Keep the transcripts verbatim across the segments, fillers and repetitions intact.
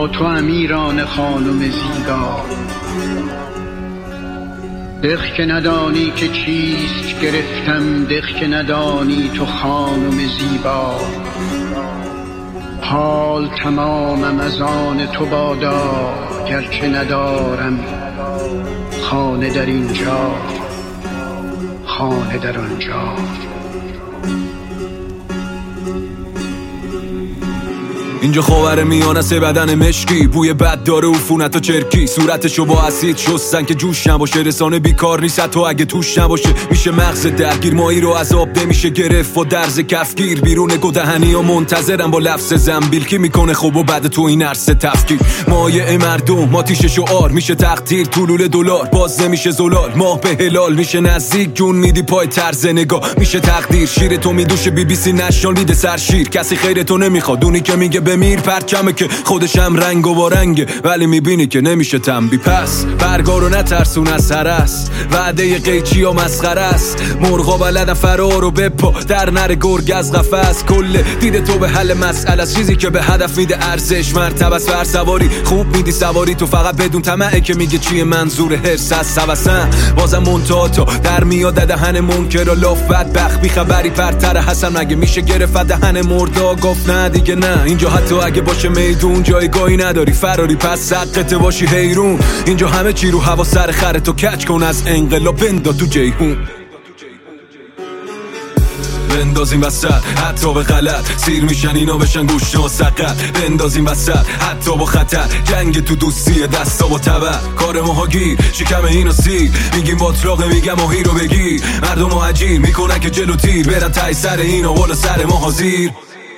با تو امیران خانم زیبا. دق که ندانی که چیست گرفتم، دق که ندانی تو خانم زیبا. حال تمامم از آن تو بادا، گرچه ندارم خانه در اینجا، خانه در آنجا. اینجا خاور میانه سه بدن مشکی، بوی بد داره عفونت و چرکی، صورتشو با اسید شستن که جوش نباشه، رسانه بیکار نیست تو اگه توش نباشه. میشه مغز درگیر مایی رو از آب نمیشه گرفت و درز کفگیر، بیرون گدهنی و منتظرم با لفظ زنبیل کی میکنه خوب و بعد تو این عرصه تفکیر. مایه مردم ماتیش شعار میشه تقدیر، طلول دلار باز نمیشه زلال، ماه به هلال میشه نزدیک، جون میدی پای طرز نگاه میشه تقدیر. شیر تو میدوشه بی بی سی نشنال میده سر شیر، کسی خیر تو نمیخواد، اونی که میگه بمیر پرچمه که خودش هم رنگ و با رنگه، ولی میبینی که نمیشه تنبی. پس برگارو نترسون از هرس، وعده قیچی و مسخره است، مرغا بلدن فرار و بپا در نره گرگ از قفس. کل دیده تو به حل مسئله است، چیزی که به هدف میده ارزش مرتبه است. سواری خوب میدی سواری تو، فقط بدون طمعه که میگه چیه منظور هرس از سوسن. بازم منتها تا در میاد دهن منکر و لاف بدبخت بی خبری پرتر حسن، مگه میشه گرفت دهن مردا گفت نه دیگه نه. اینجا حتی اگه باشه میدون جایگاهی نداری فراری، پس سقط باشی حیرون. اینجا همه چی رو هوا سر خره، تو کچ کن از انقلاب بندا تو جیهون. بندازیم وسط حتی به غلط، سیر میشن اینا بشن گوشت و سقط. بندازیم وسط حتی با خطر، جنگ تو دوستی دستا با تبر. کار ماها گیر شکم اینو سیر، میگیم باطراقه میگم ماهی رو بگیر. مردم ها عجیر میکنن که جلو تیر، برن تای سر اینا والا سر ما حاضیر.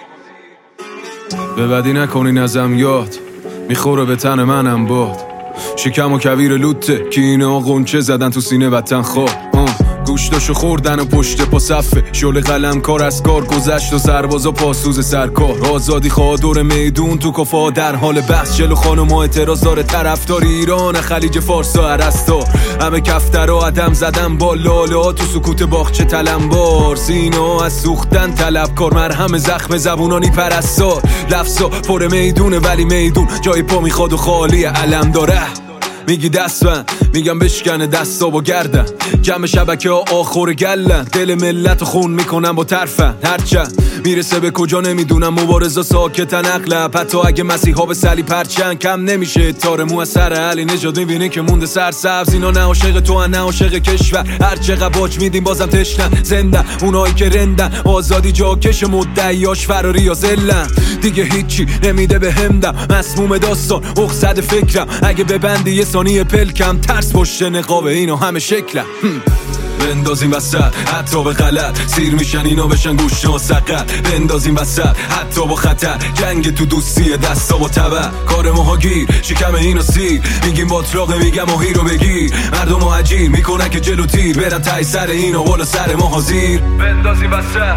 به بدی نکنین ازم یاد، میخوره به تن منم باد. شکم و کویر لوته که اینا قنچه زدن تو سینه وطن خواه. گوشتاشو خوردن و پشت پا صفه، شل قلم کار از کار گذشت و سربازا پاسوز سرکار. آزادی خواه دور میدون تو کفا در حال بحث، جلو خانم ها اعتراض داره طرفدار ایران خلیج فارس و عرستار. همه کفتر و عدم زدن با لاله ها تو سکوت باغچه تلمبار. سینا از سوختن طلبکار، مرهم زخم زبونانی پرستار. لفظا پر میدونه ولی میدون جای پا میخواد و خالی علم داره. میگی دستم میگم بشکنه دستا با گردن، جمع شبکه ها آخور گلن. دل ملت خون میکنم با طرفن، هرچند میرسه به کجا نمیدونم. مبارزا ساکتن اغلب، حتی اگه مسیحا به سلی پرچن کم نمیشه. تار مو از سر علی نژاد میبینی که مونده سرسبز. اینا نه عاشق تو ان نه عاشق کشور، هر چقدر باج میدیم بازم تشنن. زنده اونایی که رندن، آزادی جاکش مدعیاش فراری یا زلن. دیگه هیچی نمیده به همدم، مسموم داستان اقصد فکرم. اگه ببندی یه ثانیه پلکم، ترس پشت نقاب اینا همه شکلم. بندازیم وسط حتی به غلط، سیر میشن اینا بشن گوشت و سقط. بندازیم وسط حتی با خطر، جنگ تو دوستی دستا با تبر. کار ماها گیر شکم اینو سیر، میگیم باطراقه میگم ماهی رو بگیر. مردم ها عجیر میکنن که جلو تیر، برن تای سر اینا والا سر ما حاضیر. بندازیم وسط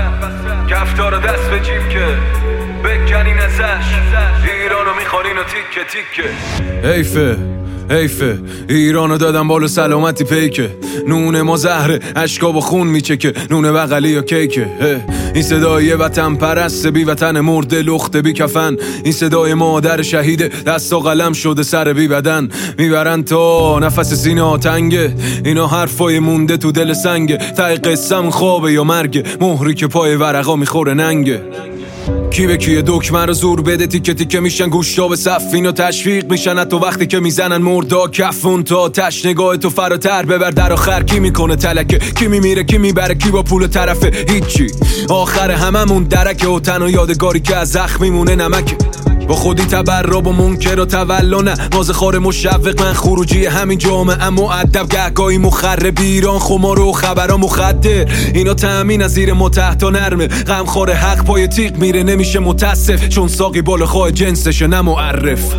کفتار دست به جیب که بکنین ازش، ایرانو میخورین و تیکه تیکه. حیفه حیفه ایرانو دادم بالا سلامتی پیکه. نون ما زهره اشکا با خون میچکه، نون بغلی یا کیکه. این صدای وطن پرست بی وطن مرده لخت بی کفن. این صدای مادر شهیده دست و قلم شده سر بی بدن. میبرن تا نفس سینه ها تنگه، اینا حرفای مونده تو دل سنگه. تای قسم خوابه یا مرگه، مهری که پای ورقا میخوره ننگه. کی به کیه دکمه رو زور بده، تیکه تیکه میشن گوشتا به صف. اینو تشویق میشن حتی وقتی که میزنن مردا کفون تا تش. نگاه تو فراتر ببر در آخر کی میکنه تلکه، کی میمیره کی میبره کی با پول طرفه. هیچی آخر هممون درکه و تنها یادگاری که از زخم میمونه نمکه. با خودی تبراب و منکر و تولانه، مازه خار مشوق من خروجی همین جامعه. اما ادب گهگاهی مخرب ایران، خمار و خبرها مخدر. اینا تأمین از زیر ما تحت و نرمه، غم خور حق پای تیغ میره نمیشه متاسف. چون ساقی بالا خواه جنسشه نه معرف.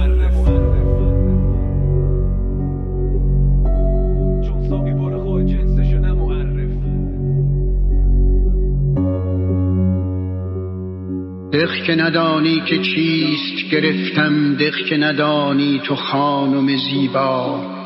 دق که ندانی که چیست گرفتم، دق که ندانی تو خانم زیبا.